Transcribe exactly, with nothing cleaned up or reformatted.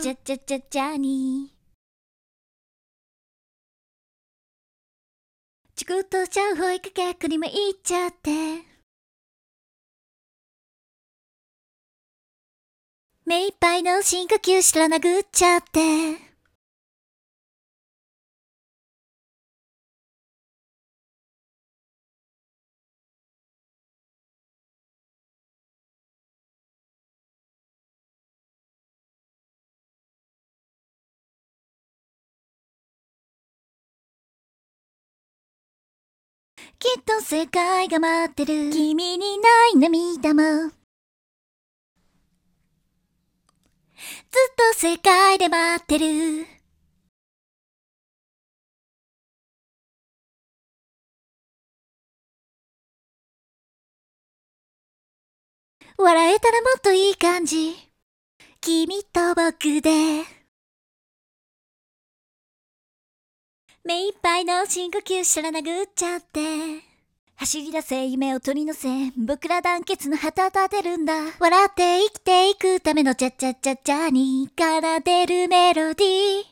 じゃじゃじゃじゃにチクッとしちゃう追いかけっこにも行っちゃって目いっぱいの深呼吸したら殴っちゃってきっと世界が待ってる君にない涙もずっと世界で待ってる笑えたらもっといい感じ君と僕で目いっぱいの深呼吸したら殴っちゃって走り出せ夢を取り乗せ僕ら団結の旗立てるんだ笑って生きていくためのチャチャチャチャに奏でるメロディー